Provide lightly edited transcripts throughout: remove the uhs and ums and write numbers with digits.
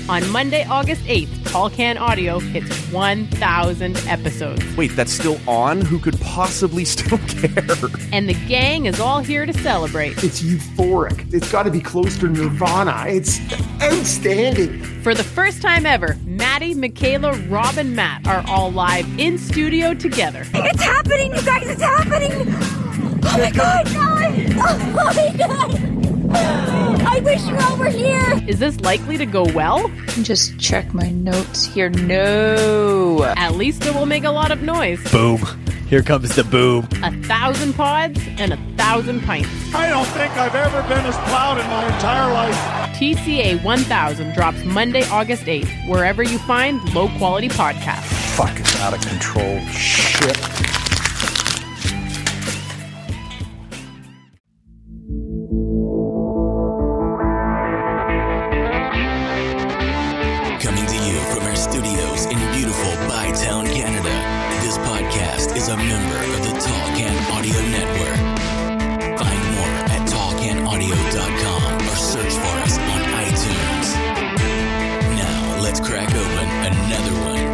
On Monday, August 8th, Tall Can Audio hits 1,000 episodes. Wait, that's still on? Who could possibly still care? And the gang is all here to celebrate. It's euphoric. It's got to be close to Nirvana. It's outstanding. For the first time ever, Maddie, Michaela, Rob, and Matt are all live in studio together. It's happening, you guys! It's happening! Oh my God! Oh my God! I wish you all were here! Is this likely to go well? Just check my notes here. No. At least it will make a lot of noise. Boom. Here comes the boom. 1,000 pods and 1,000 pints. I don't think I've ever been as proud in my entire life. TCA 1000 drops Monday, August 8th, wherever you find low-quality podcasts. Fuck, it's out of control. Shit. Coming to you from our studios in beautiful Bytown, Canada. This podcast is a member of the Tall Can Audio Network. Find more at tallcanaudio.com or search for us on iTunes. Now, let's crack open another one.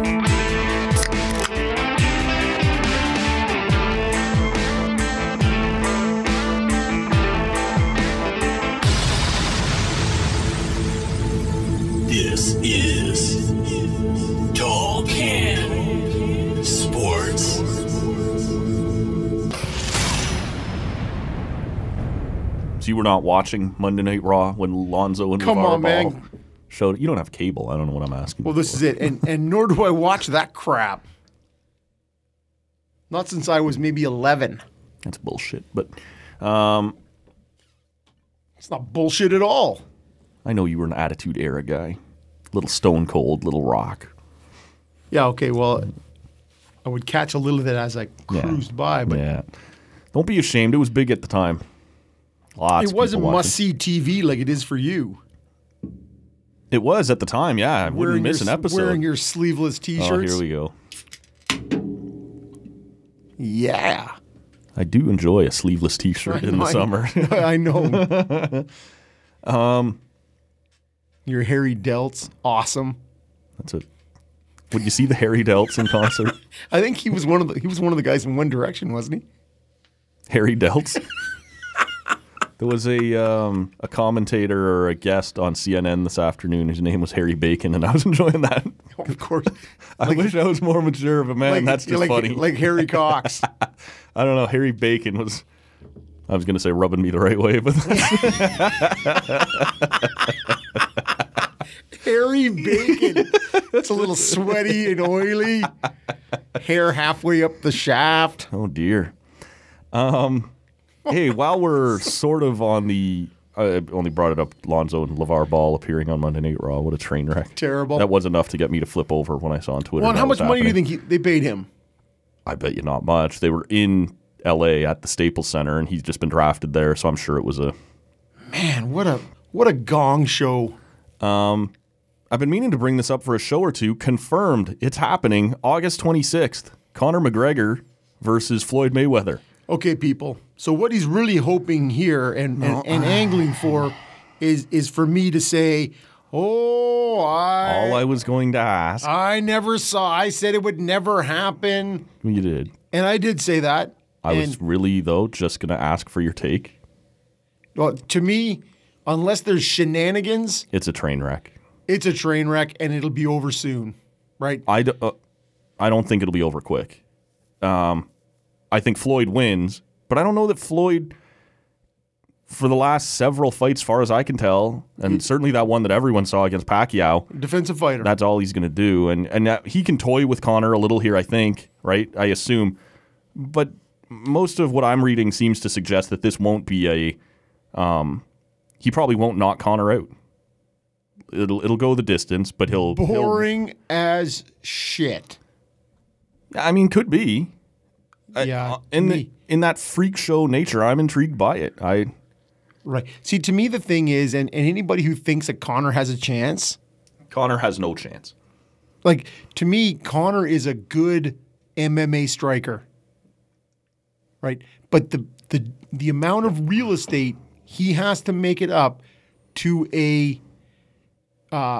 This is Tall Can Sports. So you were not watching Monday Night Raw when Lonzo and Come LeVar on, Ball man. showed? You don't have cable. I don't know what I'm asking. Well, this is it. And nor do I watch that crap. Not since I was maybe 11. That's bullshit. But It's not bullshit at all. I know you were an Attitude Era guy. Little Stone Cold, Little Rock. Yeah, okay, well, I would catch a little of it as I cruised by, but Yeah. Don't be ashamed. It was big at the time. Lots it wasn't of people watching. must-see TV like it is for you. It was at the time, yeah. I wouldn't miss an episode. Wearing your sleeveless Oh, T-shirts. here we go. Yeah. I do enjoy a sleeveless T-shirt in the summer. I know. Your hairy delts, awesome. That's it. Would you see the Harry Delts in concert? I think he was one of the guys in One Direction, wasn't he? Harry Delts. There was a commentator or a guest on CNN this afternoon. His name was Harry Bacon, and I was enjoying that. Of course. I wish I was more mature, but man, that's just funny. Like Harry Cox. I don't know. Harry Bacon was. I was going to say rubbing me the right way, but Harry Bacon. It's a little sweaty and oily. Hair halfway up the shaft. oh dear. Hey, while we're sort of on the, I only brought it up, Lonzo and LeVar Ball appearing on Monday Night Raw. What a train wreck. Terrible. That was enough to get me to flip over when I saw on Twitter. Well, and that how was much money do you happening. think they paid him? I bet you not much. They were in L.A. at the Staples Center, and he's just been drafted there, so I'm sure it was a... Man, what a gong show. I've been meaning to bring this up for a show or two. Confirmed. It's happening August 26th. Conor McGregor versus Floyd Mayweather. Okay, people. So what he's really hoping here and angling for is for me to say, oh, All I was going to ask. I never saw. I said it would never happen. You did. And I did say that. I was really, though, just going to ask for your take. Well, to me, unless there's shenanigans, It's a train wreck. it's a train wreck and it'll be over soon, right? I don't think it'll be over quick. I think Floyd wins, but I don't know that Floyd, for the last several fights, far as I can tell, and certainly that one that everyone saw against Pacquiao, Defensive fighter. that's all he's going to do. And that he can toy with Conor a little here, I think, right? I assume. But most of what I'm reading seems to suggest that this won't be a he probably won't knock Conor out. It'll go the distance, but he'll Boring as shit. I mean, could be. Yeah. In that freak show nature, I'm intrigued by it. Right. See, to me, the thing is, and anybody who thinks that Conor has a chance, Conor has no chance. like, to me, Conor is a good MMA striker. Right. But the amount of real estate he has to make it up to a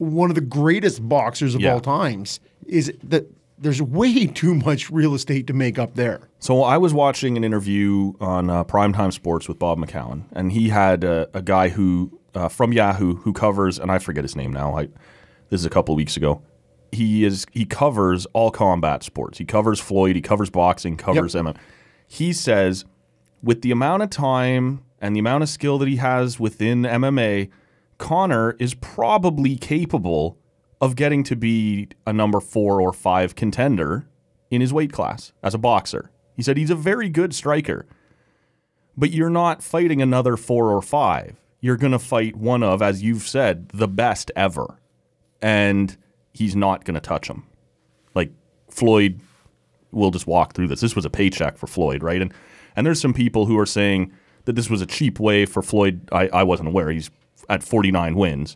one of the greatest boxers of all times, is that there's way too much real estate to make up there. So I was watching an interview on Primetime Sports with Bob McCown, and he had a guy who from Yahoo who covers, and I forget his name now. This is a couple of weeks ago. He covers all combat sports. He covers Floyd. He covers boxing. Covers MMA. He says, with the amount of time and the amount of skill that he has within MMA, Conor is probably capable of getting to be a number 4 or 5 contender in his weight class as a boxer. He said he's a very good striker, but you're not fighting another 4 or 5. You're going to fight one of, as you've said, the best ever. And he's not going to touch him. Like, Floyd will just walk through this. This was a paycheck for Floyd, right? And there's some people who are saying that this was a cheap way for Floyd. I wasn't aware. He's at 49 wins.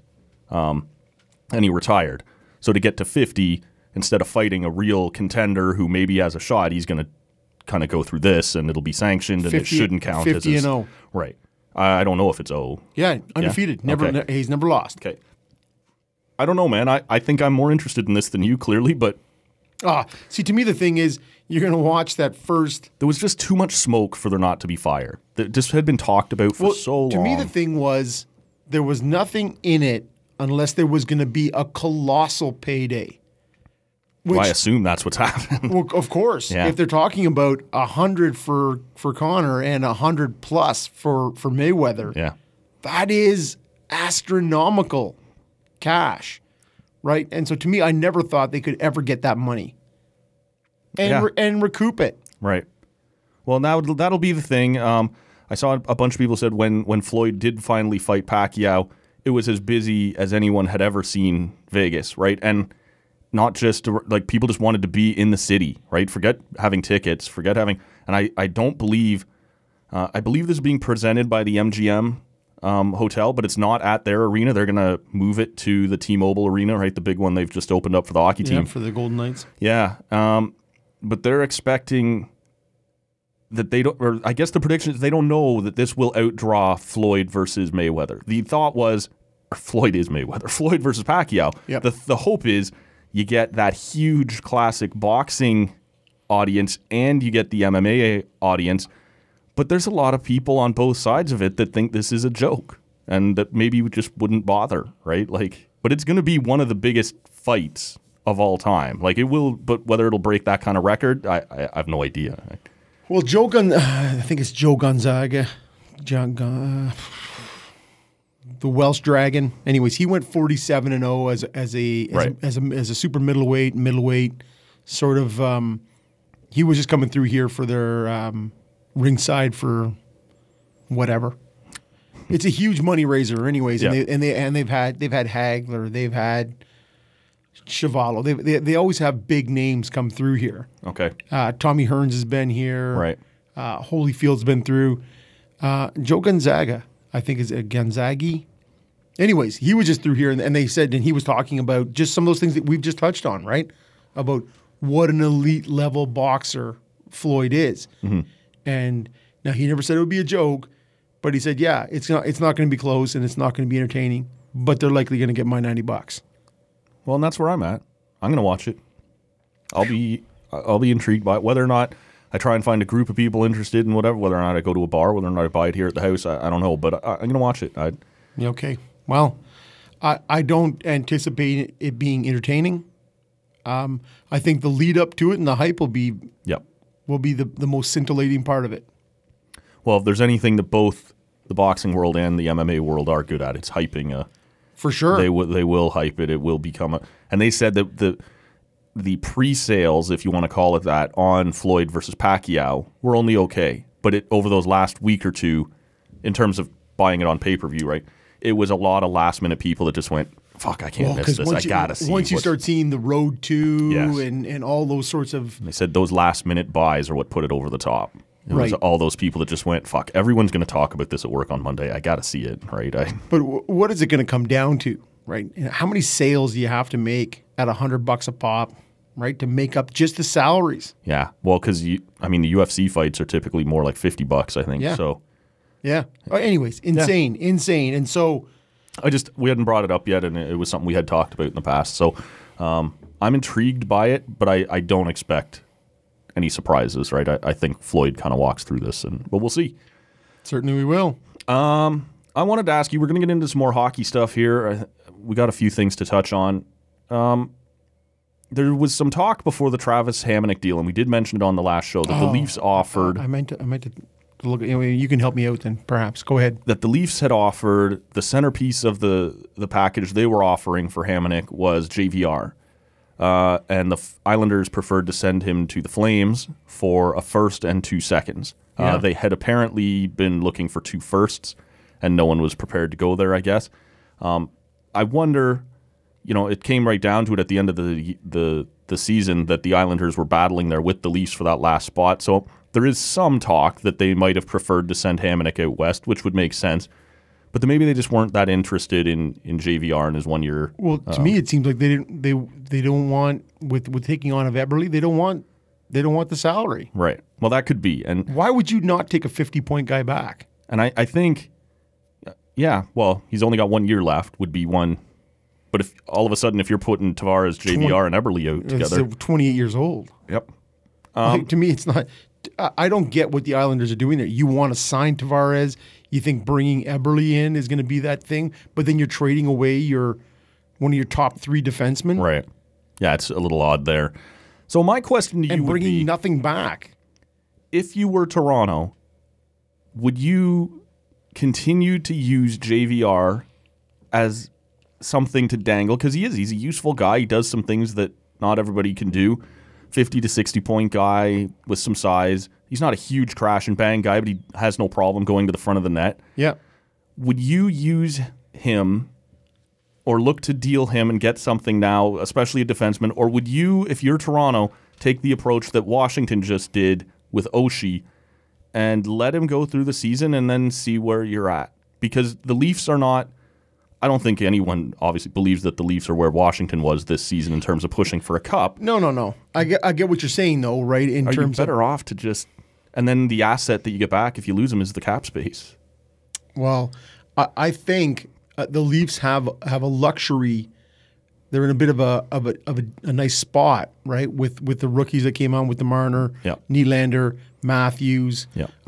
And he retired. So to get to 50, instead of fighting a real contender who maybe has a shot, he's going to kind of go through this, and it'll be sanctioned, and 50, it shouldn't count 50 as his, and 0. Right. I don't know if it's 0. Yeah, undefeated. Yeah? Never. Okay. He's never lost. Okay. I don't know, man. I think I'm more interested in this than you, clearly, but See, to me, the thing is, you're going to watch that first. there was just too much smoke for there not to be fire. That just had been talked about for so long. To me, the thing was, there was nothing in it unless there was going to be a colossal payday. Well, I assume that's what's happening. Well, of course. Yeah. If they're talking about 100 for Conor and 100 plus for Mayweather, Yeah. that is astronomical cash, right? And so to me, I never thought they could ever get that money and recoup it. Right. Well, now that'll be the thing. I saw a bunch of people said when Floyd did finally fight Pacquiao, it was as busy as anyone had ever seen Vegas, right? And not just like people just wanted to be in the city, right? Forget having tickets, and I don't believe, I believe this is being presented by the MGM hotel, but it's not at their arena. They're going to move it to the T-Mobile Arena, right? The big one they've just opened up for the hockey team. For the Golden Knights. Yeah. But they're expecting that they don't, or I guess the prediction is they don't know that this will outdraw Floyd versus Mayweather. The thought was, Floyd is Mayweather, Floyd versus Pacquiao. Yep. The hope is you get that huge classic boxing audience and you get the MMA audience. But there's a lot of people on both sides of it that think this is a joke and that maybe we just wouldn't bother, right? Like, but it's going to be one of the biggest fights of all time. Like it will, but whether it'll break that kind of record, I have no idea. Well, I think it's Joe Gonzaga, the Welsh Dragon. Anyways, he went 47-0 as a super middleweight sort of. He was just coming through here for their ringside for whatever. It's a huge money raiser, anyways. Yeah. And they've had Hagler, they've had Chuvalo. They always have big names come through here. Okay. Tommy Hearns has been here. Right. Holyfield's been through. Joe Gonzaga, I think is Gonzagi. Anyways, he was just through here, and they said, and he was talking about just some of those things that we've just touched on, right? About what an elite level boxer Floyd is. Mm-hmm. And now he never said it would be a joke, but he said, yeah, it's not going to be close and it's not going to be entertaining, but they're likely going to get my $90. Well, and that's where I'm at. I'm going to watch it. I'll be intrigued by it. Whether or not I try and find a group of people interested in whatever, whether or not I go to a bar, whether or not I buy it here at the house, I don't know, but I'm going to watch it. Okay. Well, I don't anticipate it being entertaining. I think the lead up to it and the hype will be the most scintillating part of it. Well, if there's anything that both the boxing world and the MMA world are good at, it's hyping. For sure. They will hype it. It will become and they said that the pre-sales, if you want to call it that, on Floyd versus Pacquiao were only okay. But over those last week or two, in terms of buying it on pay-per-view, right, it was a lot of last-minute people that just went, fuck, I can't miss this. I got to see. Once you start seeing the Road to and all those sorts of... They said those last-minute buys are what put it over the top. It was Right. all those people that just went, fuck, everyone's going to talk about this at work on Monday. I got to see it, right? But what is it going to come down to, right? How many sales do you have to make at $100 a pop, right, to make up just the salaries? Yeah. Well, because, the UFC fights are typically more like $50, I think. Yeah. So... Yeah. Anyways, insane. And so... We hadn't brought it up yet, and it was something we had talked about in the past. So I'm intrigued by it, but I don't expect any surprises, right? I think Floyd kind of walks through this, but we'll see. Certainly we will. I wanted to ask you, we're going to get into some more hockey stuff here. We got a few things to touch on. There was some talk before the Travis Hamonic deal, and we did mention it on the last show, that the Leafs offered... I meant to look. You can help me out then, perhaps. Go ahead. That the Leafs had offered, the centerpiece of the package they were offering for Hamonic was JVR. And the Islanders preferred to send him to the Flames for a first and 2 seconds. Yeah. They had apparently been looking for 2 firsts, and no one was prepared to go there, I guess. I wonder, it came right down to it at the end of the season that the Islanders were battling there with the Leafs for that last spot. So there is some talk that they might have preferred to send Hamonic out west, which would make sense. But then maybe they just weren't that interested in JVR in his 1 year. Well, to me, it seems like they don't want with taking on of Eberle. They don't want the salary. Right. Well, that could be. And why would you not take a 50-point guy back? And I think, well, he's only got 1 year left. Would be one. But if all of a sudden, if you're putting Tavares, JVR, and Eberle out together, 28 years old. Yep. To me, it's not. I don't get what the Islanders are doing there. You want to sign Tavares. You think bringing Eberle in is going to be that thing, but then you're trading away one of your top 3 defensemen. Right. Yeah, it's a little odd there. So my question to you and would bringing be, nothing back. If you were Toronto, would you continue to use JVR as something to dangle? Because he's a useful guy. He does some things that not everybody can do. 50 to 60 point guy with some size. He's not a huge crash and bang guy, but he has no problem going to the front of the net. Yeah. Would you use him or look to deal him and get something now, especially a defenseman? Or would you, if you're Toronto, take the approach that Washington just did with Oshie and let him go through the season and then see where you're at? Because the Leafs are not... I don't think anyone obviously believes that the Leafs are where Washington was this season in terms of pushing for a cup. No. I get what you're saying, though, right? Are you better off to just... And then the asset that you get back if you lose him is the cap space. Well, I think the Leafs have a luxury. They're in a bit of a nice spot, right? With the rookies that came on with the Marner, Nylander, Matthews.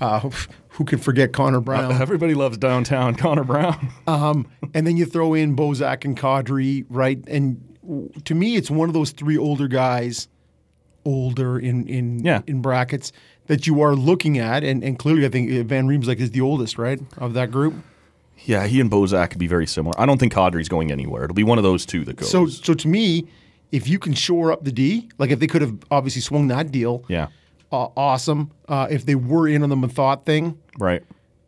Who can forget Connor Brown? Everybody loves downtown Connor Brown. And then you throw in Bozak and Kadri, right? And to me, it's one of those 3 older guys, older in brackets, that you are looking at. And clearly, I think Van Riemsdyk is the oldest, right, of that group. Yeah, he and Bozak could be very similar. I don't think Kadri's going anywhere. It'll be one of those 2 that goes. So to me, if you can shore up the D, like if they could have obviously swung that deal, awesome. If they were in on the Mathot thing, right?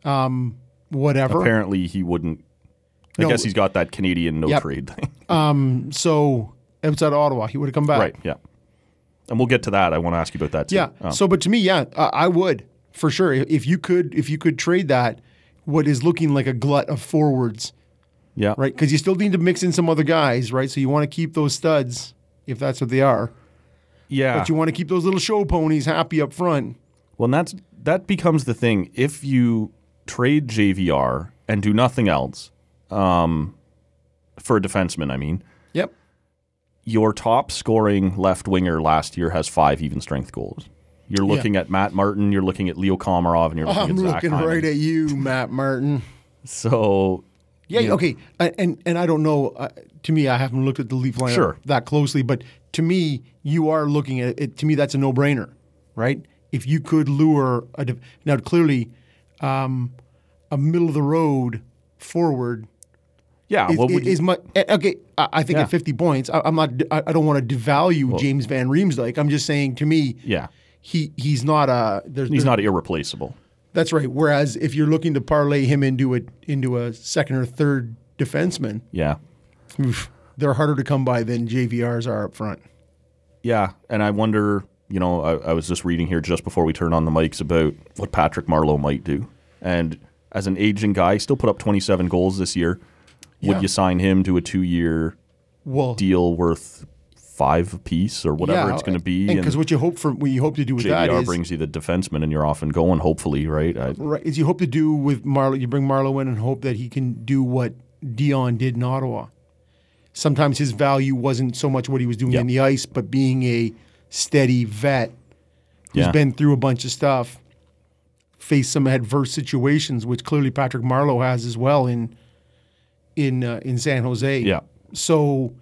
Whatever. Apparently, he wouldn't. I guess he's got that Canadian trade thing. So outside of Ottawa, he would have come back. Right. Yeah. And we'll get to that. I want to ask you about that too. Yeah. So, but to me, I would for sure if you could trade that. What is looking like a glut of forwards. Yeah. Right? Because you still need to mix in some other guys, right? So you want to keep those studs, if that's what they are. Yeah. But you want to keep those little show ponies happy up front. Well, and that becomes the thing. If you trade JVR and do nothing else for a defenseman, I mean. Yep. Your top scoring left winger last year has 5 even strength goals. You're looking at Matt Martin, you're looking at Leo Komarov, and you're looking at Zach Hyman. I'm looking right at you, Matt Martin. So, okay. And I don't know. To me, I haven't looked at the Leaf lineup that closely, but to me, you are looking at it. To me, that's a no-brainer, right? If you could lure now clearly, a middle-of-the-road forward. Yeah, I think at 50 points, I don't want to devalue James Van Riemsdyk. I'm just saying, to me, he's not not irreplaceable. That's right. Whereas if you're looking to parlay him into a second or third defenseman, they're harder to come by than JVRs are up front. Yeah, and I wonder. I was just reading here just before we turned on the mics about what Patrick Marleau might do, and as an aging guy, still put up 27 goals this year. Would you sign him to a 2-year deal worth 5 apiece or whatever it's going to be? Because what you hope to do with that is JVR brings you the defenseman, and you're off and going. Hopefully, right? Right. Is you hope to do with Marleau? You bring Marleau in and hope that he can do what Dion did in Ottawa. Sometimes his value wasn't so much what he was doing on the ice, but being a steady vet who's been through a bunch of stuff, faced some adverse situations, which clearly Patrick Marleau has as well in San Jose. Yeah. So,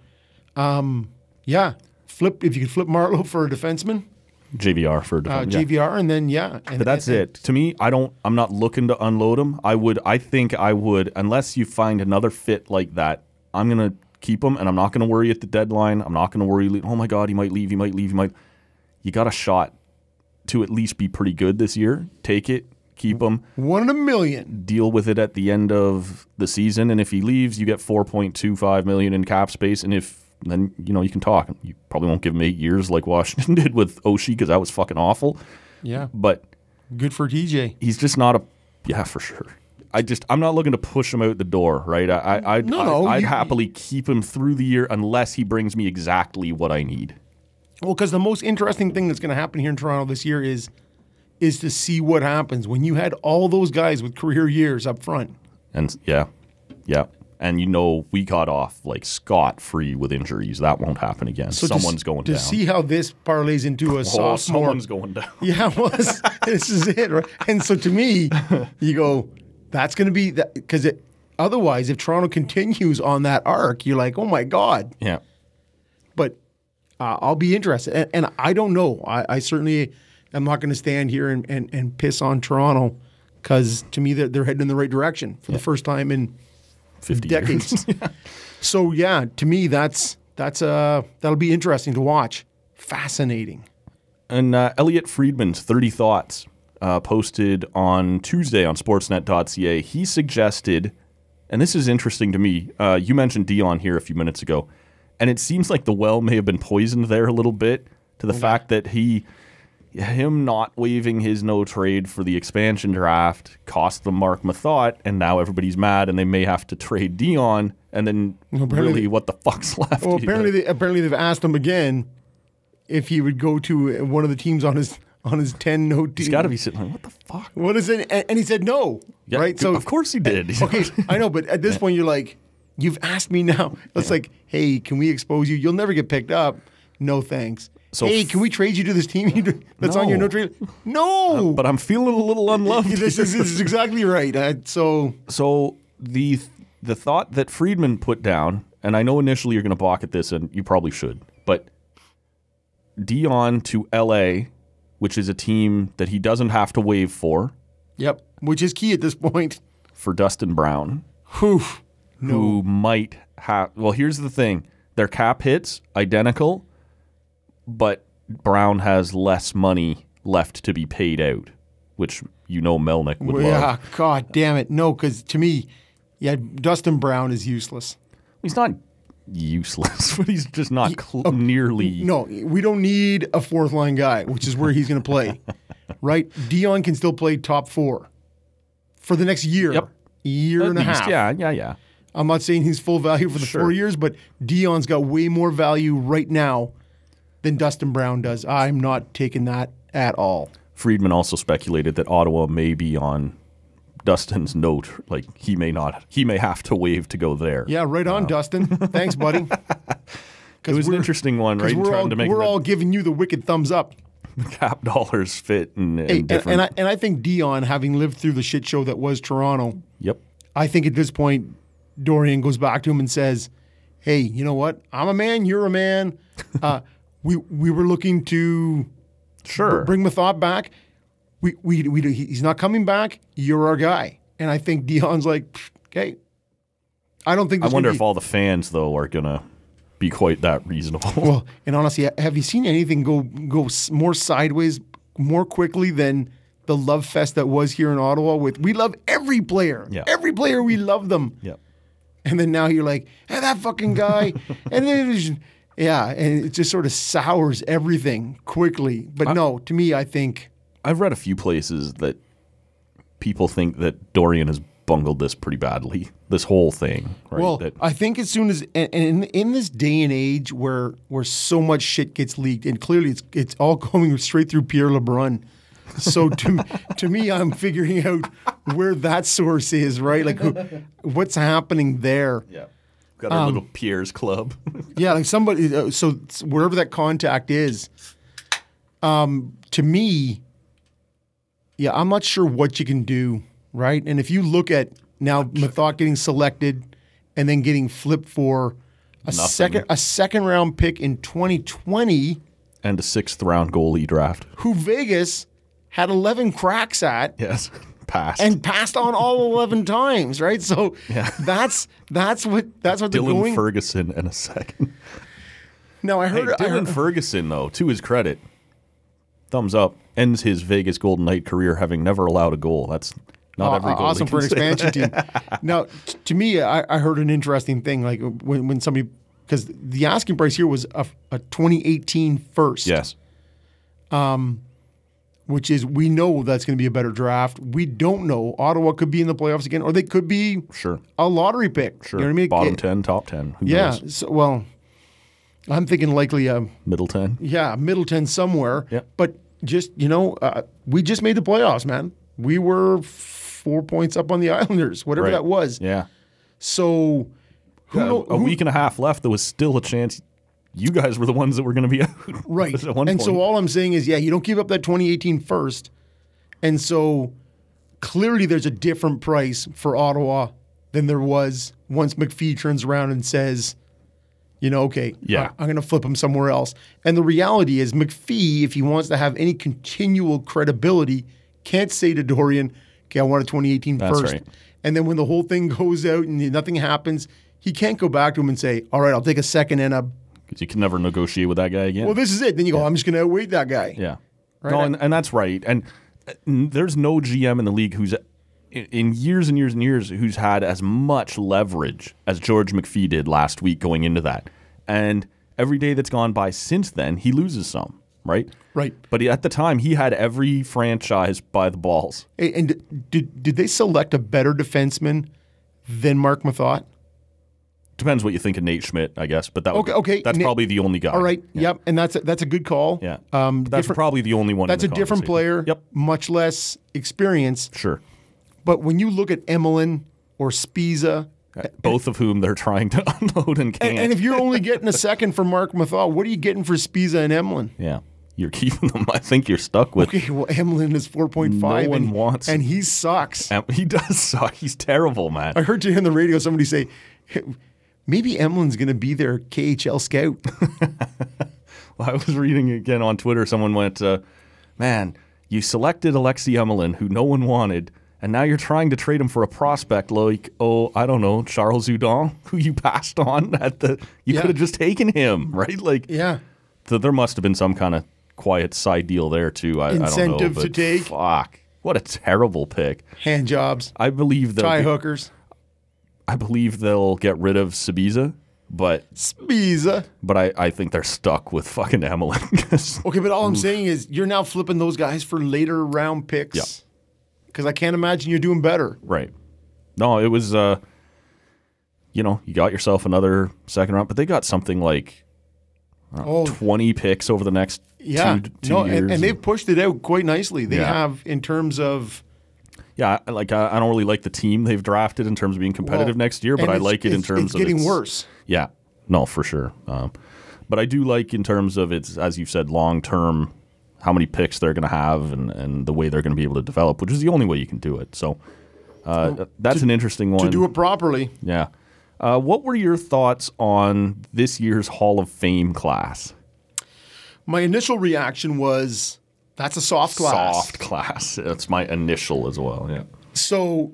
flip if you could flip Marleau for a defenseman, JVR for defense. JVR, and then But that's it. To me, I'm not looking to unload him. I think I would, unless you find another fit like that, I'm gonna keep him, and I'm not gonna worry at the deadline. I'm not gonna worry. Oh my God, he might leave. You got a shot to at least be pretty good this year. Take it, keep him. 1 in a million. Deal with it at the end of the season, and if he leaves, you get $4.25 million in cap space, and then you can talk. You probably won't give him 8 years like Washington did with Oshie because that was fucking awful. Yeah, but good for TJ. He's just not for sure. I'm not looking to push him out the door, right? I'd happily keep him through the year unless he brings me exactly what I need. Well, because the most interesting thing that's going to happen here in Toronto this year is to see what happens when you had all those guys with career years up front. And yeah. And we got off like scot-free with injuries. That won't happen again. So someone's going down. To see how this parlays into a sophomore. Someone's going down. Yeah, this is it, right? And so to me, you go, that's going to be that, because otherwise, if Toronto continues on that arc, you're like, oh my God. Yeah. But I'll be interested. And I don't know. I certainly am not going to stand here and piss on Toronto, because to me, they're heading in the right direction for the first time in 50 decades. Years. So yeah, to me, that'll be interesting to watch. Fascinating. And Elliot Friedman's 30 Thoughts posted on Tuesday on Sportsnet.ca. He suggested, and this is interesting to me, you mentioned Dion here a few minutes ago, and it seems like the well may have been poisoned there a little bit to the fact that him not waiving his no trade for the expansion draft cost them Mark Mathot, and now everybody's mad and they may have to trade Dion, and then really what the fuck's left? Well, apparently they've asked him again if he would go to one of the teams on his 10 no team. He's got to be sitting like, what the fuck? What is it? And he said no, right? So of course he did. Okay, I know, but at this point you're like, you've asked me now. It's like, hey, can we expose you? You'll never get picked up. No thanks. So hey, can we trade you to this team that's on your no trade? No. But I'm feeling a little unloved. This is exactly right. So the thought that Friedman put down, and I know initially you're going to balk at this, and you probably should, but Dion to LA, which is a team that he doesn't have to waive for. Yep, which is key at this point. For Dustin Brown. Who might have... Well, here's the thing. Their cap hits identical, but Brown has less money left to be paid out, which Melnick would love. Yeah, God damn it. No, because to me, Dustin Brown is useless. He's not useless, but he's just not nearly... No, we don't need a fourth-line guy, which is where he's going to play, right? Dion can still play top four for the next year, year and a half. Yeah. I'm not saying he's full value for the 4 years, but Dion's got way more value right now than Dustin Brown does. I'm not taking that at all. Friedman also speculated that Ottawa may be on Dustin's note. Like, he may have to waive to go there. Yeah, right on, Dustin. Thanks, buddy. It was an interesting one, right? We're all giving you the wicked thumbs up. The cap dollars fit and different. And I think Dion, having lived through the shit show that was Toronto, I think at this point, Dorian goes back to him and says, hey, you know what? I'm a man, you're a man. We were looking to bring Mathot back. He's not coming back. You're our guy. And I think Dion's like, okay. I don't think. I wonder if all the fans though are gonna be quite that reasonable. Well, and honestly, have you seen anything go more sideways more quickly than the love fest that was here in Ottawa? We love every player. Yeah. Every player, we love them. Yep. And then now you're like, hey, that fucking guy. And then and it just sort of sours everything quickly. But no, to me, I think... I've read a few places that people think that Dorian has bungled this pretty badly, this whole thing. Right? Well, I think as soon as... And in this day and age where so much shit gets leaked, and clearly it's all going straight through Pierre LeBrun, So to me, I'm figuring out where that source is, right? Like what's happening there. Yeah. Got our little Pierre's Club. Yeah, like somebody, so wherever that contact is, to me, yeah, I'm not sure what you can do, right? And if you look at now Mathot getting selected and then getting flipped for a second round pick in 2020, and a 6th round goalie draft. who Vegas had 11 cracks at. Yes. Passed. And passed on all 11 times, right? So that's what they're Dylan going. Ferguson in a second. Now I Hey, heard Dylan Ferguson, though, to his credit, thumbs up, ends his Vegas Golden Knight career having never allowed a goal. That's not every goalie awesome can for an say expansion that. team. Now, to me, I heard an interesting thing. Like when somebody, because the asking price here was a 2018 first. Yes. Which is, we know that's going to be a better draft. We don't know. Ottawa could be in the playoffs again, or they could be Sure. a lottery pick. Sure. You know what I mean? Bottom 10, top 10. Who Yeah. knows? So, well, I'm thinking likely Middle 10. Middleton somewhere. Yeah. But just, we just made the playoffs, man. We were 4 points up on the Islanders, whatever Right. that was. Yeah. So A week and a half left, there was still a chance you guys were the ones that were going to be out. Right. At one And point. so all I'm saying is, you don't give up that 2018 first. And so clearly there's a different price for Ottawa than there was once McPhee turns around and says, okay, Yeah. I'm going to flip him somewhere else. And the reality is McPhee, if he wants to have any continual credibility, can't say to Dorian, okay, I want a 2018 That's first. right. And then when the whole thing goes out and nothing happens, he can't go back to him and say, all right, I'll take a second and a... Because you can never negotiate with that guy again. Well, this is it. Then you go, I'm just going to outweight that guy. Yeah. Right. No, and that's right. And there's no GM in the league who's in years and years and years who's had as much leverage as George McPhee did last week going into that. And every day that's gone by since then, he loses some, right? Right. But at the time, he had every franchise by the balls. Hey, and did they select a better defenseman than Mark Mathot? Depends what you think of Nate Schmidt, I guess. But that Okay. that's probably the only guy. All right. Yeah. Yep. And that's a good call. Yeah. But that's probably the only one. That's a in the different conversation. player. Yep. Much less experience. Sure. But when you look at Emelin or Spiza, Both of whom they're trying to unload and can't. and if you're only getting a second for Mark Mathot, what are you getting for Spiza and Emelin? Yeah. You're keeping them. I think you're stuck with. Okay, well, Emelin is 4.5. No one wants- and he sucks. He does suck. He's terrible, man. I heard today on the radio somebody say, maybe Emelin's going to be their KHL scout. Well, I was reading again on Twitter. Someone went, man, you selected Alexei Emelin, who no one wanted, and now you're trying to trade him for a prospect like, I don't know, Charles Hudon, who you passed on at the. You Yeah. could have just taken him, right? Like, Yeah. So there must have been some kind of quiet side deal there too. I don't know. Incentive to but take. Fuck. What a terrible pick. Hand jobs, I believe tie hookers. I believe they'll get rid of Sabiza, but Spiza. I think they're stuck with fucking Emelin. 'Cause- Okay, but all I'm saying is you're now flipping those guys for later round picks. Yeah. Because I can't imagine you're doing better. Right. No, it was, you got yourself another second round, but they got something like 20 picks over the next two years. And they've pushed it out quite nicely. They Yeah. have in terms of. Yeah, I don't really like the team they've drafted in terms of being competitive Well, next year, but and I it's- like it in it's- terms it's of getting worse. Yeah, no, for sure. But I do like in terms of its, as you said, long term, how many picks they're going to have and the way they're going to be able to develop, which is the only way you can do it. So that's an interesting one. To do it properly. Yeah. What were your thoughts on this year's Hall of Fame class? My initial reaction was, that's a soft class. Soft class. That's my initial as well. Yeah. So,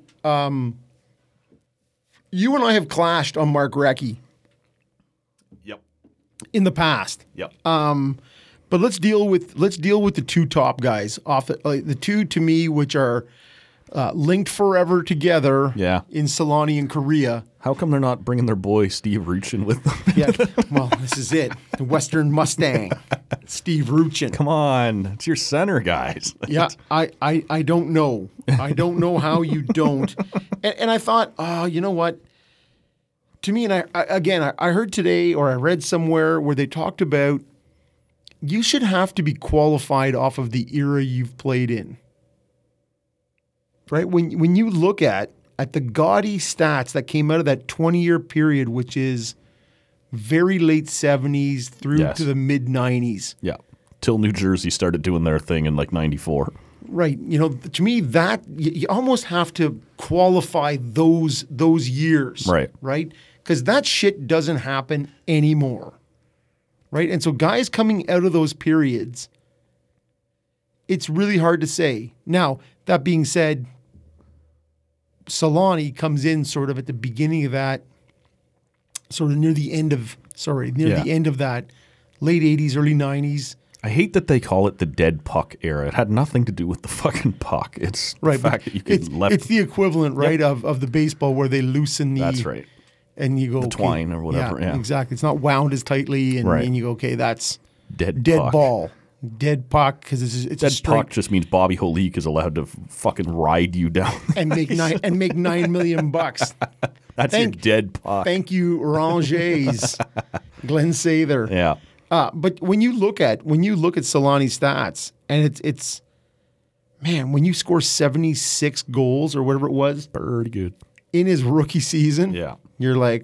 you and I have clashed on Mark Recchi Yep. in the past. Yep. But let's deal with the two top guys off the two to me, which are linked forever together. Yeah. In Solani and Korea. How come they're not bringing their boy Steve Ruchin with them? Yeah. Well, this is it. The Western Mustang, Steve Ruchin. Come on, it's your center, guys. Yeah, I don't know. I don't know how you don't. And I thought, you know what? To me, and I heard today or I read somewhere where they talked about you should have to be qualified off of the era you've played in. Right? When you look at the gaudy stats that came out of that 20-year period, which is very late 70s through Yes. to the mid-90s. Yeah. Till New Jersey started doing their thing in like 94. Right. You know, to me, that you almost have to qualify those years. Right. Right? Because that shit doesn't happen anymore. Right? And so guys coming out of those periods, it's really hard to say. Now, that being said, Solani comes in sort of at the beginning of that, sort of near the end of that, late 80s, early 90s. I hate that they call it the dead puck era. It had nothing to do with the fucking puck. It's Right. the fact that you could left. It's the equivalent, right, Yep. of the baseball where they loosen the... That's right. And you go, The twine or whatever, yeah. Exactly. It's not wound as tightly, and, Right. and you go, okay, that's Dead puck. ball. Dead puck, because it's a Dead straight... puck just means Bobby Holik is allowed to fucking ride you down. and make $9 million bucks. That's your dead puck. Thank you, Rangers, Glenn Sather. Yeah. But when you look at Solani's stats, and it's man, when you score 76 goals or whatever it was Pretty good. in his rookie season, Yeah. you're like,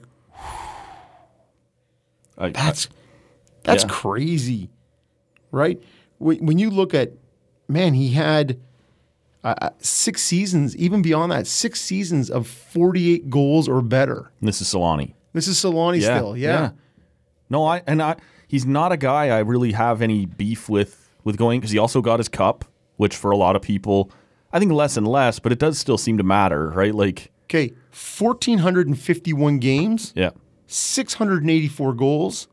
That's that's Yeah. crazy, right? When you look at, man, he had 6 seasons, even beyond that, 6 seasons of 48 goals or better. This is Solani. This is Solani still, yeah. No, he's not a guy I really have any beef with going, because he also got his cup, which for a lot of people, I think less and less, but it does still seem to matter, right? Like, Okay, 1,451 games, yeah, 684 goals,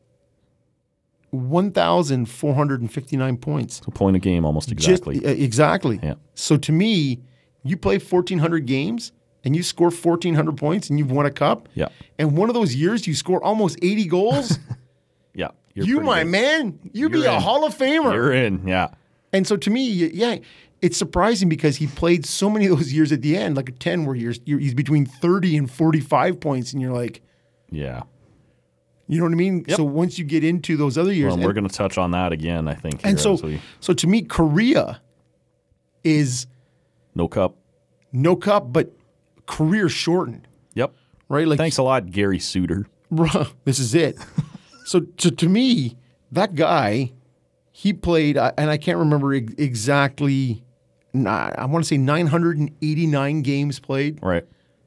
1,459 points. a point a game almost exactly. Exactly. Yeah. So to me, you play 1,400 games and you score 1,400 points and you've won a cup. Yeah. And one of those years you score almost 80 goals. Yeah. You, my man, you'd be You're a in. Hall of Famer. You're in, yeah. And so to me, yeah, it's surprising because he played so many of those years at the end, like a 10 where he's between 30 and 45 points, and you're like, Yeah. you know what I mean? Yep. So once you get into those other years, Well, we're going to touch on that again, I think. and here so, as we- so to me, Korea is no cup. no cup, but career shortened, Yep. right? Like, Thanks a lot, Gary Suter. bruh, this is it. So to me, that guy, he played, and I can't remember exactly. I want to say 989 games played, Right.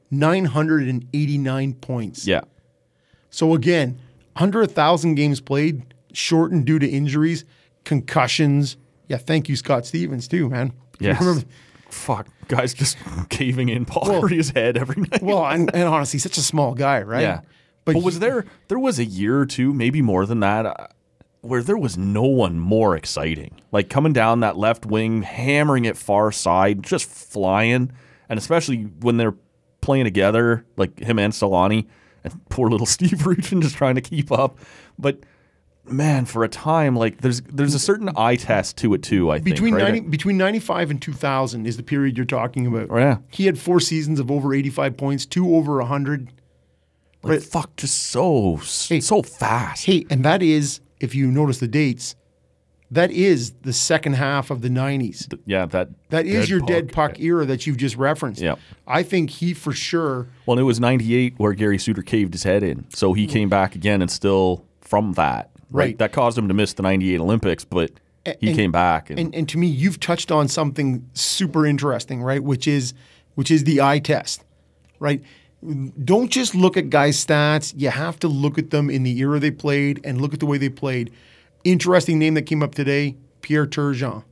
989 points. Yeah. So again, under 1,000 games played, shortened due to injuries, concussions. Yeah, thank you, Scott Stevens, too, man. Yes. Remember- Fuck. Guys just caving in Paul Korea's head every night. well, and honestly, such a small guy, right? Yeah. But But was there was a year or two, maybe more than that, where there was no one more exciting. Like coming down that left wing, hammering it far side, just flying. And especially when they're playing together, like him and Solani, and poor little Steve Ruchin just trying to keep up. But man, for a time, like there's a certain eye test to it too, I think. between right? between 95 and 2000 is the period you're talking about. Oh, yeah. He had 4 seasons of over 85 points, 2 over 100. Like, fuck, just so fast. Hey, and that is, if you notice the dates, that is the second half of the 90s. Yeah, that That is your dead puck era that you've just referenced. Yep. I think he for sure. Well, and it was 98 where Gary Suter caved his head in. So he came back again and still from that. Right. That caused him to miss the 98 Olympics, but he came back. And to me, you've touched on something super interesting, right? Which is the eye test, right? Don't just look at guys' stats. You have to look at them in the era they played and look at the way they played. Interesting name that came up today, Pierre Turgeon.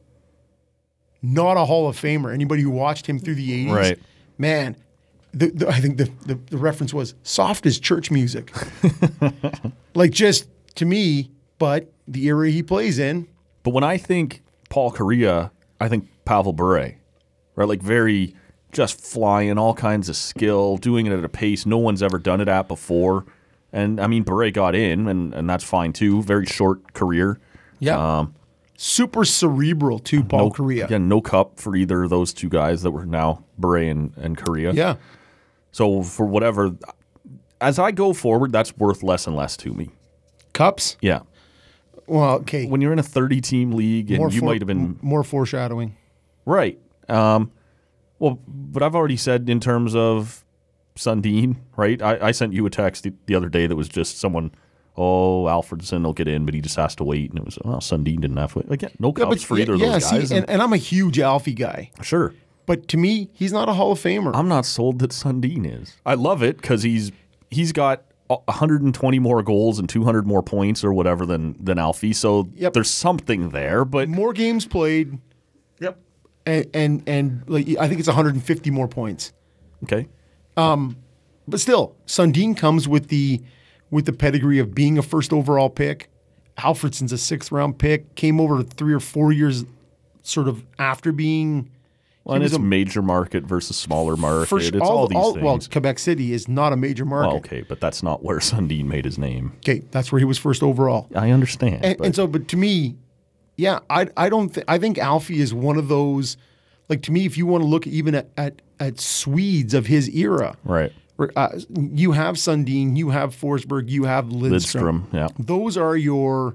Not a Hall of Famer. Anybody who watched him through the 80s, Right. man, I think the reference was soft as church music. Like just to me, but the era he plays in, But when I think Paul Korea, I think Pavel Bure, right? Like very just flying, all kinds of skill, doing it at a pace no one's ever done it at before. And I mean, Bure got in, and that's fine too. Very short career. yeah, super cerebral too, Paul Korea. Again, no cup for either of those two guys that were now Bure and Korea. Yeah, So for whatever, as I go forward, that's worth less and less to me. cups. Yeah. Well, okay. when you're in a 30-team league and you might have been more foreshadowing. right. Well, but I've already said in terms of Sundin, right? I sent you a text the other day that was just someone, Alfredson will get in, but he just has to wait. And it was, Sundin didn't have to wait. Again, no cups for either of those guys. See, and I'm a huge Alfie guy. Sure. But to me, he's not a Hall of Famer. I'm not sold that Sundin is. I love it because he's got 120 more goals and 200 more points or whatever than Alfie. So there's something there, but more games played. Yep. And like I think it's 150 more points. Okay. But still, Sundin comes with the pedigree of being a first overall pick. Alfredson's a 6th round pick. Came over 3 or 4 years, sort of after being. Well, and it's major market versus smaller market. It's all these things. Well, Quebec City is not a major market. Well, okay, but that's not where Sundin made his name. Okay, that's where he was first overall. I understand. But to me, yeah, I don't. I think Alfie is one of those. Like, to me, if you want to look even at Swedes of his era, right? You have Sundin, you have Forsberg, you have Lidstrom. Yeah, those are your.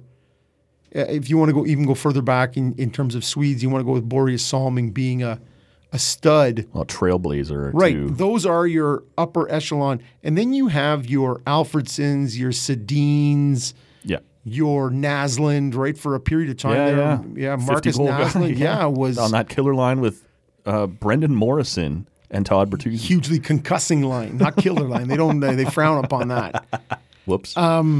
If you want to go further back in terms of Swedes, you want to go with Boreas Salming being a stud. Well, trailblazer. Right. Too. Those are your upper echelon. And then you have your Alfredsons, your Sedins, your Naslund, right, for a period of time there. Yeah, Marcus Naslund, was on that killer line with Brendan Morrison and Todd Bertuzzi. Hugely concussing line, not killer line. They frown upon that. Whoops.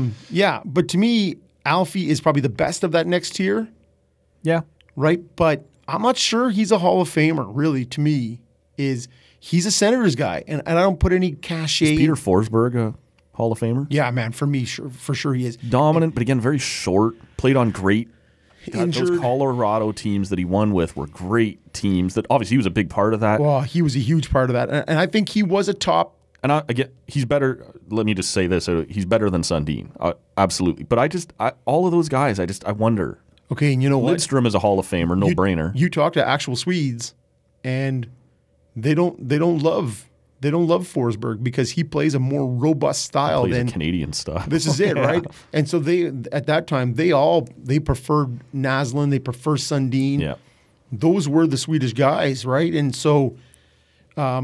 But to me, Alfie is probably the best of that next tier. Yeah. Right? But I'm not sure he's a Hall of Famer, really, to me. He's a Senators guy, and I don't put any cachet. Is Peter Forsberg a Hall of Famer? Yeah, man, for me, for sure he is. Dominant, but again, very short. Played on great. Those Colorado teams that he won with were great teams. That obviously he was a big part of that. Well, he was a huge part of that, and I think he was a top. And again, he's better. Let me just say this: he's better than Sundin, absolutely. But all of those guys, I wonder. Okay, and you know what? Lidstrom is a Hall of Famer, no brainer. You talk to actual Swedes, and they don't love Forsberg because he plays a more robust style than Canadian stuff. This is it, right? And so at that time they preferred Naslund, they prefer Sundin. Yeah, those were the Swedish guys, right? And so, to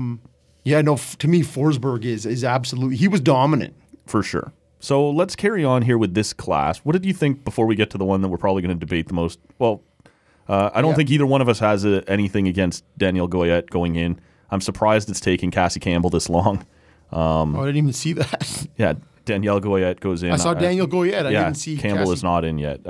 me, Forsberg is absolutely, he was dominant for sure. So let's carry on here with this class. What did you think before we get to the one that we're probably going to debate the most? Well, I don't think either one of us has anything against Danielle Goyette going in. I'm surprised it's taking Cassie Campbell this long. I didn't even see that. Yeah, Danielle Goyette goes in. I saw Danielle Goyette. I didn't see Campbell is not in yet.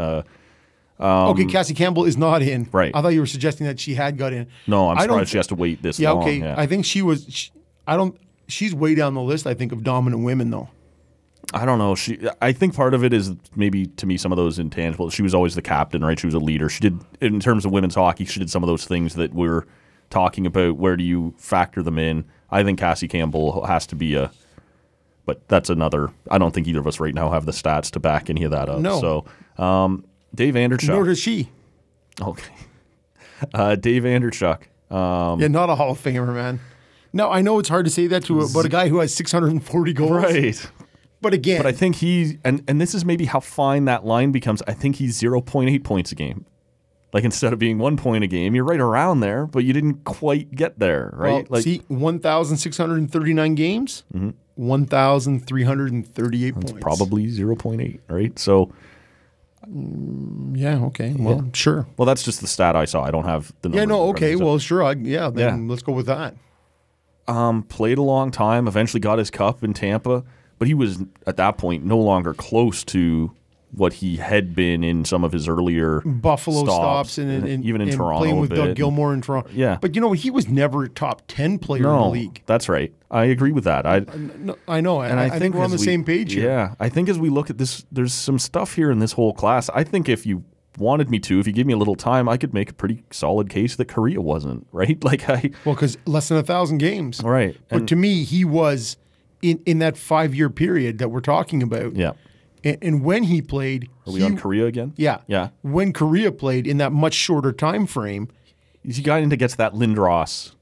Okay, Cassie Campbell is not in. Right. I thought you were suggesting that she had got in. No, I'm surprised she has to wait this long. Okay. I think she was. She's way down the list, I think, of dominant women, though. I don't know. I think part of it is maybe, to me, some of those intangibles. She was always the captain, right? She was a leader. She did, in terms of women's hockey, she did some of those things that we're talking about. Where do you factor them in? I think Cassie Campbell has to be but that's another. I don't think either of us right now have the stats to back any of that up. No. So, Dave Anderchuk. Nor does she. Okay. Dave Anderchuk. Not a Hall of Famer, man. No, I know it's hard to say that about a guy who has 640 goals. Right. But again. But I think and this is maybe how fine that line becomes. I think he's 0.8 points a game. Like, instead of being 1 point a game, you're right around there, but you didn't quite get there, right? Well, 1,639 games, 1,338 points. Probably 0.8, right? So. Yeah, okay. Well, sure. Well, that's just the stat I saw. I don't have the number. Yeah, no, okay. Well, sure. Let's go with that. Played a long time, eventually got his cup in Tampa, but he was, at that point, no longer close to what he had been in some of his earlier Buffalo stops and even in Toronto, playing with Doug Gilmour in Toronto. Yeah. But, he was never a top 10 player in the league. That's right. I agree with that. I know. And I think we're on the same page here. Yeah. I think as we look at this, there's some stuff here in this whole class. I think if you wanted me to, if you give me a little time, I could make a pretty solid case that Korea wasn't, right? Because less than 1,000 games. Right. But to me, he was in that 5-year period that we're talking about. Yeah. And when he played... Are we on Korea again? Yeah. Yeah. When Korea played in that much shorter time frame... He got into gets that Lindros,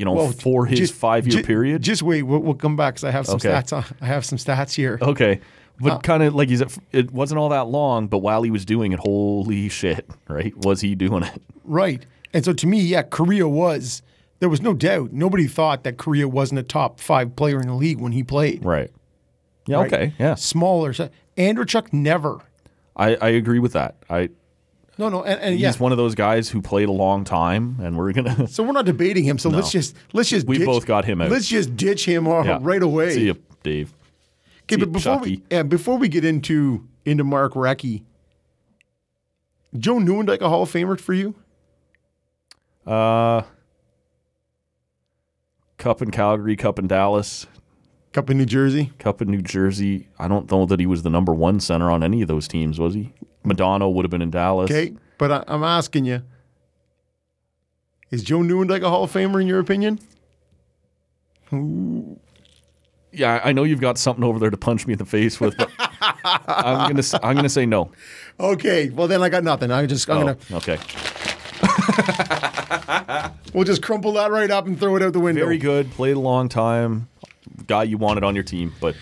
for his 5-year period. Just wait. We'll come back because I have some stats. I have some stats here. Okay. But kind of like it wasn't all that long, but while he was doing it, holy shit, right? Was he doing it? Right. And so to me, yeah, Correa there was no doubt. Nobody thought that Correa wasn't a top 5 player in the league when he played. Right. Yeah, Right? okay, yeah. Smaller. Andrechuk never. I agree with that. No, and yeah. He's one of those guys who played a long time, and we're going to... So we're not debating him. So No. let's just We both got him out. Let's just ditch him right away. See you, Dave. Okay, See but ya, before we get into Mark Recchi, Joe Nieuwendyk a Hall of Famer for you? Cup in Calgary, Cup in Dallas, Cup in New Jersey. Cup in New Jersey. I don't know that he was the number 1 center on any of those teams, was he? Madonna would have been in Dallas. Okay, but I'm asking you, is Joe Nieuwendyk a Hall of Famer in your opinion? Yeah, I know you've got something over there to punch me in the face with, but I'm gonna say no. Okay, well then I got nothing. Okay. We'll just crumple that right up and throw it out the window. Very good. Played a long time. Guy you wanted on your team, but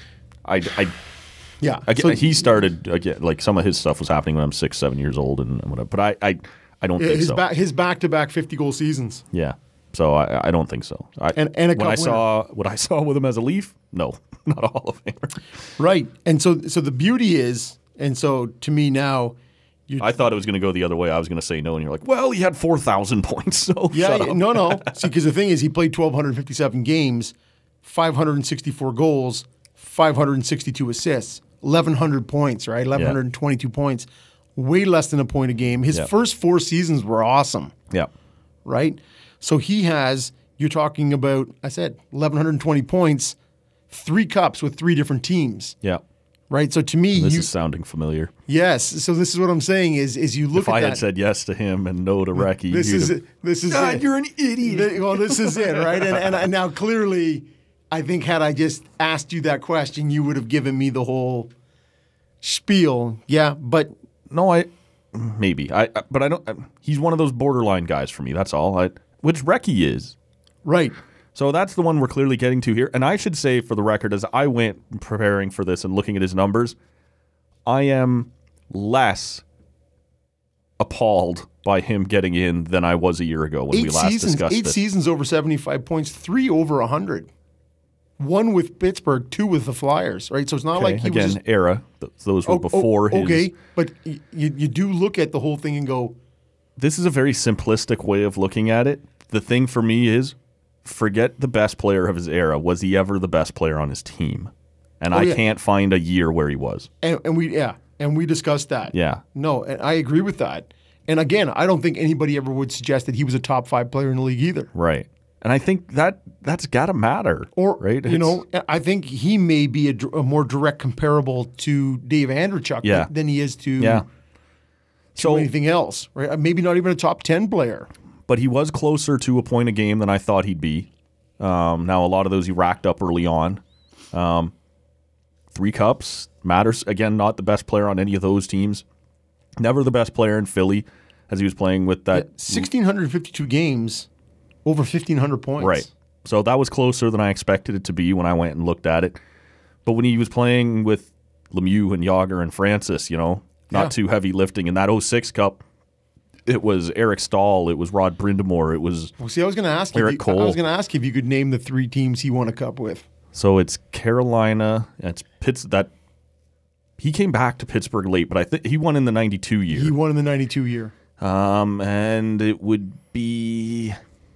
Yeah. Again, he started again. Like some of his stuff was happening when I'm 6, 7 years old, and whatever. But I don't think so. His back-to-back 50-goal seasons. Yeah. So I don't think so. And a cup what I saw with him as a Leaf, no, not a Hall of Famer. Right. And so the beauty is, and so to me now, I thought it was going to go the other way. I was going to say no, and you're like, well, he had 4,000 points. So shut up. No. See, because the thing is, he played 1,257 games, 564 goals, 562 assists, 1,100 points, right? 1,122 points, way less than a point a game. His first 4 seasons were awesome. Yeah. Right? So he has, you're talking about, I said, 1,120 points, 3 cups with 3 different teams. Yeah. Right? So to me, This is sounding familiar. yes. So this is what I'm saying is you look If at I that. had said yes to him and no to Recchi, This is it. it. You're an idiot. Well, this is it, right? And now clearly, I think had I just asked you that question, you would have given me the whole spiel. Yeah, but No, maybe. But I don't. He's one of those borderline guys for me. That's all. Which Recchi is. right. So that's the one we're clearly getting to here. And I should say, for the record, as I went preparing for this and looking at his numbers, I am less appalled by him getting in than I was a year ago when we last discussed it. 8 seasons over 75 points, 3 over 100. 1 with Pittsburgh, 2 with the Flyers, right? So it's not like he was just, era. Those were before his. Okay, but you do look at the whole thing and go, This is a very simplistic way of looking at it. The thing for me is, forget the best player of his era. Was he ever the best player on his team? And I can't find a year where he was. and we discussed that. Yeah. No, and I agree with that. And again, I don't think anybody ever would suggest that he was a top 5 player in the league either. Right. And I think that's got to matter. Or, right? I think he may be a more direct comparable to Dave Andrechuk than he is to, to anything else. Right? Maybe not even a top 10 player. But he was closer to a point a game than I thought he'd be. Now, a lot of those he racked up early on. 3 cups matters. Again, not the best player on any of those teams. Never the best player in Philly as he was playing with that. 1,652 games, over 1,500 points. Right. So that was closer than I expected it to be when I went and looked at it. But when he was playing with Lemieux and Yager and Francis, not too heavy lifting in that 06 Cup, it was Eric Stahl, it was Rod Brindamore, it was Well, see, I was going to ask Eric Cole. I was going to ask if you could name the 3 teams he won a cup with. So it's Carolina, it's he came back to Pittsburgh late, but I think he won in the 92 year. He won in the 92 year. And it would be,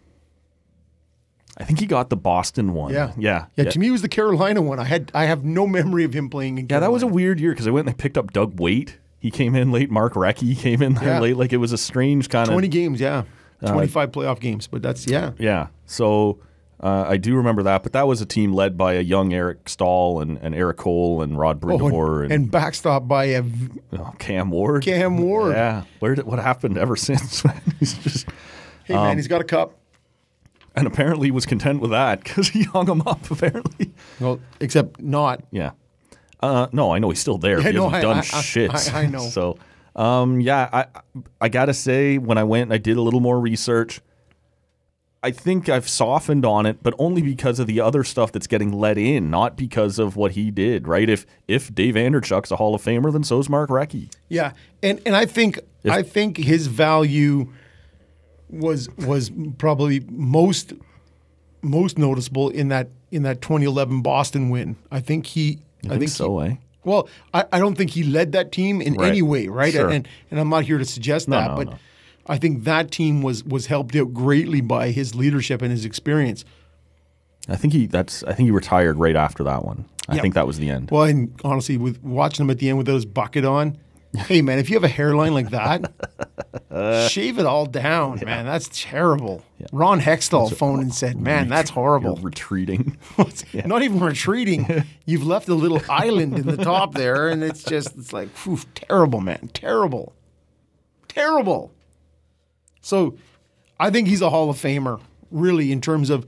I think he got the Boston one. Yeah. To me, it was the Carolina one. I have no memory of him playing in Carolina. Yeah, that was a weird year because I went and they picked up Doug Waite. He came in late. Mark Recchi came in there late. Like it was a strange kind of 20 games, 25 playoff games, but that's Yeah. So I do remember that, but that was a team led by a young Eric Stahl and Eric Cole and Rod Brindamore and backstopped by Cam Ward. Cam Ward. Yeah. What happened ever since? He's just hey man, he's got a cup. And apparently was content with that because he hung him up. Apparently. Well, except not. Yeah. No, I know he's still there. He hasn't done shit. I know. So, I got to say, when I went and I did a little more research, I think I've softened on it, but only because of the other stuff that's getting let in, not because of what he did, right? If Dave Andrechuk's a Hall of Famer, then so's Mark Recchi. Yeah, and I think his value was probably most noticeable in that 2011 Boston win. I think so. Well, I don't think he led that team in any way, right? Sure. And I'm not here to suggest that, but I think that team was helped out greatly by his leadership and his experience. I think he retired right after that one. I think that was the end. Well, and honestly, with watching him at the end with those bucket on, hey man, if you have a hairline like that, shave it all down, man. That's terrible. Yeah. Ron Hextall phoned and said, "Man, that's horrible." You're retreating. Not even retreating. You've left a little island in the top there, and it's like, whew, terrible, man, terrible. So, I think he's a Hall of Famer, really, in terms of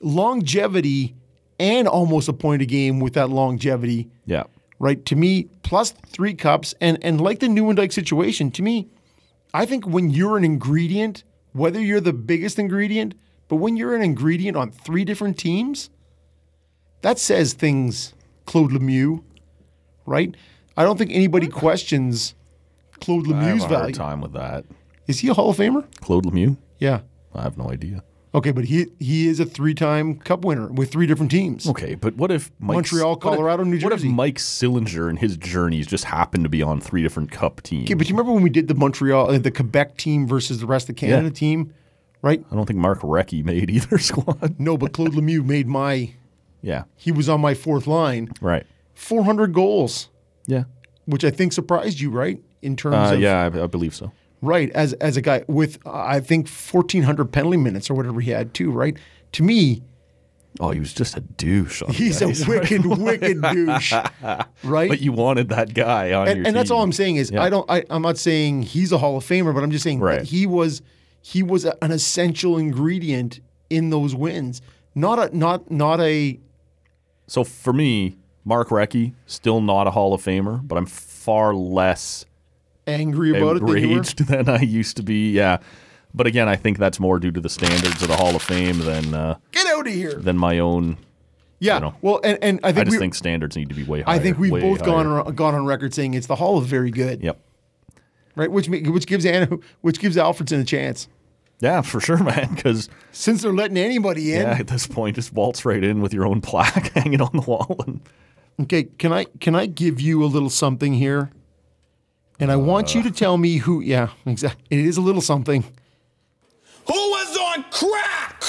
longevity and almost a point a game with that longevity. Yeah. Right? To me, plus 3 cups, and like the Nieuwendyk situation, to me, I think when you're an ingredient, whether you're the biggest ingredient, but when you're an ingredient on 3 different teams, that says things, Claude Lemieux, right? I don't think anybody questions Claude Lemieux's I have a hard value. time with that. Is he a Hall of Famer? Claude Lemieux? Yeah. I have no idea. Okay, but he is a 3-time Cup winner with 3 different teams. Okay, but what if Montreal, Colorado, New Jersey? What if Mike Sillinger and his journeys just happened to be on 3 different Cup teams? Okay, but you remember when we did the Quebec team versus the rest of Canada team, right? I don't think Mark Recchi made either squad. No, but Claude Lemieux made my. Yeah. He was on my 4th line. Right. 400 goals. Yeah. Which I think surprised you, right? In terms of. Yeah, I believe so. Right, as a guy with, I think, 1,400 penalty minutes or whatever he had too, right? To me... Oh, he was just a douche. He's a wicked douche, right? But you wanted that guy on your team. And that's all I'm saying is, I'm not saying he's a Hall of Famer, but I'm just saying that he was an essential ingredient in those wins. Not a... So for me, Mark Recchi, still not a Hall of Famer, but I'm far less... angry about enraged than I used to be. Yeah, but again, I think that's more due to the standards of the Hall of Fame than get out of here than my own. Yeah, you know, well, and I just think standards need to be way higher. I think we've both gone on record saying it's the Hall of Very Good. Yep. Right, which gives Alfredson a chance. Yeah, for sure, man. Because since they're letting anybody in, at this point, just waltz right in with your own plaque hanging on the wall. Okay, can I give you a little something here? And I want you to tell me who. Yeah, exactly. It is a little something. Who was on crack?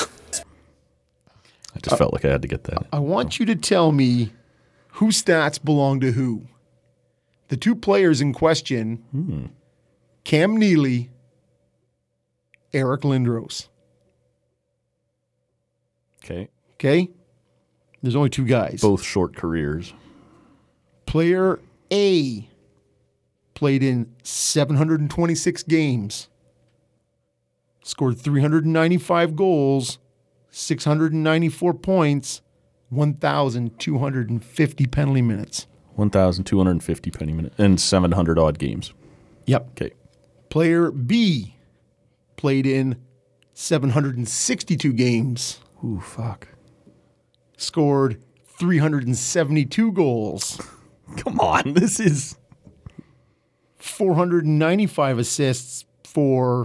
I just felt like I had to get that. I want you to tell me whose stats belong to who. The 2 players in question: Cam Neely, Eric Lindros. Okay. There's only 2 guys. Both short careers. Player A played in 726 games, scored 395 goals, 694 points, 1,250 penalty minutes. 1,250 penalty minutes and 700 odd games. Yep. Okay. Player B played in 762 games. Ooh, fuck. Scored 372 goals. Come on, this is... 495 assists for,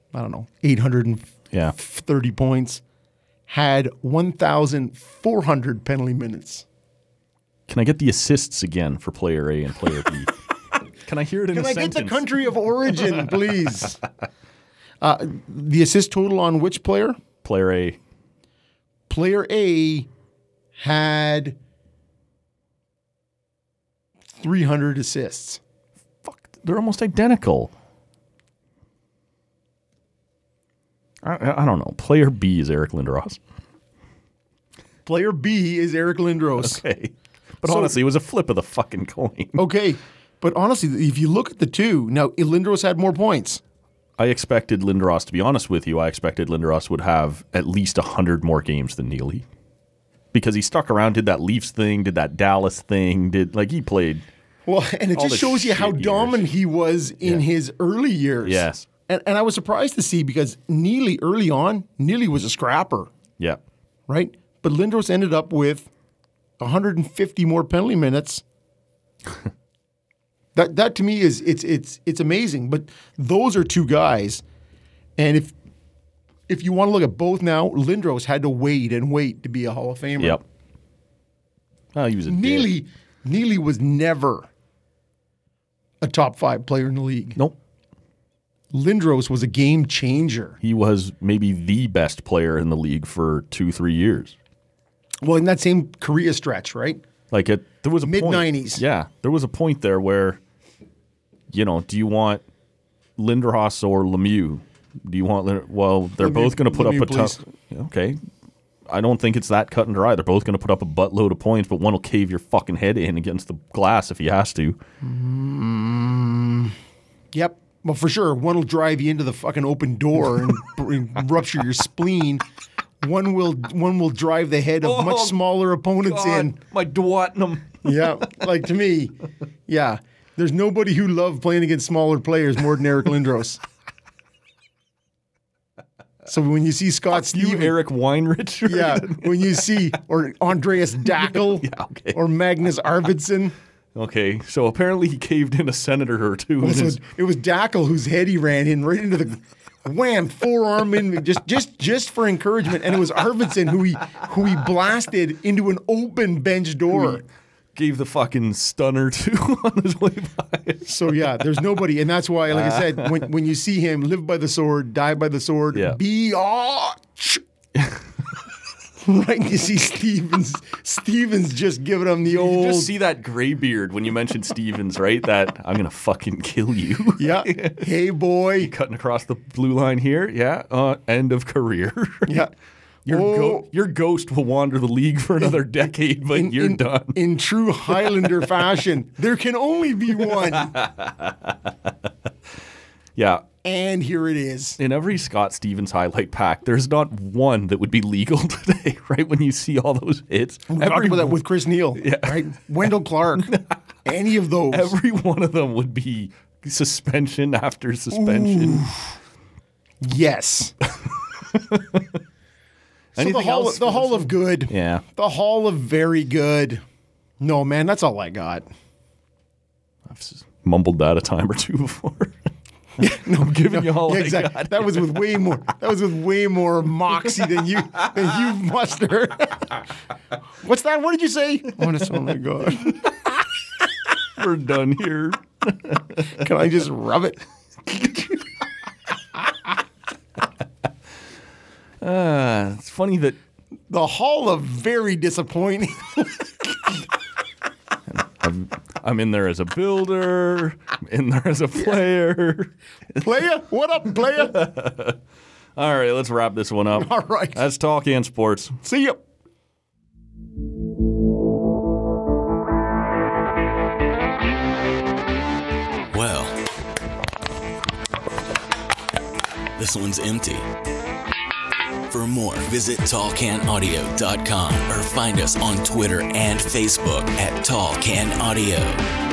830 points. Had 1,400 penalty minutes. Can I get the assists again for player A and player B? Can I hear it in a sentence? Can I get the country of origin, please? The assist total on which player? Player A. Player A had 300 assists. They're almost identical. I don't know. Player B is Eric Lindros. Player B is Eric Lindros. Okay. But honestly, it was a flip of the fucking coin. Okay. But honestly, if you look at the 2, now Lindros had more points. I expected Lindros, to be honest with you, I expected Lindros would have at least 100 more games than Neely. Because he stuck around, did that Leafs thing, did that Dallas thing, he played... Well, and it just shows you how dominant he was in his early years. Yes. And I was surprised to see because Neely early on, Neely was a scrapper, Yeah. right? But Lindros ended up with 150 more penalty minutes. That to me is it's amazing. But those are two guys, and if you want to look at both now, Lindros had to wait to be a Hall of Famer. Yep. Oh, he was a dick. Neely was never a top 5 player in the league. Nope. Lindros was a game changer. He was maybe the best player in the league for 2-3 years. Well, in that same Korea stretch, right? Like there was a Mid-90s. point. Yeah, there was a point there where, do you want Lindros or Lemieux? Do you want? Well, they're Lemieux, both going to put Lemieux, up a tough. Okay, I don't think it's that cut and dry. They're both going to put up a buttload of points, but one will cave your fucking head in against the glass if he has to. Yep. Well, for sure, one will drive you into the fucking open door and rupture your spleen. One will drive the head of much smaller opponents in. My duodenum. Yeah, like to me, yeah. There's nobody who loved playing against smaller players more than Eric Lindros. So when you see Scott Stevens, Eric Weinrich. Right? yeah, when you see or Andreas Dackel, Yeah, okay. or Magnus Arvidsson. Okay, so apparently he caved in a senator or two. Well, so it was Dackel whose head he ran in right into the wham, forearm in just for encouragement, and it was Arvidsson who he blasted into an open bench door. Gave the fucking stunner to on his way by. So yeah, there's nobody, and that's why, like I said, when you see him live by the sword, die by the sword, Yeah. biatch. Right, you see Stevens just giving him the You old. just see that gray beard when you mentioned Stevens, right? That I'm gonna fucking kill you. Yeah, hey boy. Cutting across the blue line here. Yeah, end of career. Yeah. Your ghost will wander the league for another decade, but you're done. In true Highlander fashion, there can only be one. Yeah. And here it is. In every Scott Stevens highlight pack, there's not one that would be legal today, right? When you see all those hits. We talked about that with Chris Neal, right? Wendell Clark, any of those. Every one of them would be suspension after suspension. Ooh. Yes. So Anything else? the Hall of Good. Yeah. The Hall of Very Good. No, man, that's all I got. I've mumbled that a time or two before. No, I'm giving you all I exactly. got. That was with way more moxie than you muster. What's that? What did you say? Oh my God. We're done here. Can I just rub it? It's funny that The Hall of Very Disappointing. I'm in there as a builder. I'm in there as a player. Playa? What up, playa? All right, let's wrap this one up. All right. That's Talk and Sports. See ya. Well, this one's empty. For more, visit tallcanaudio.com or find us on Twitter and Facebook at Tall Can Audio.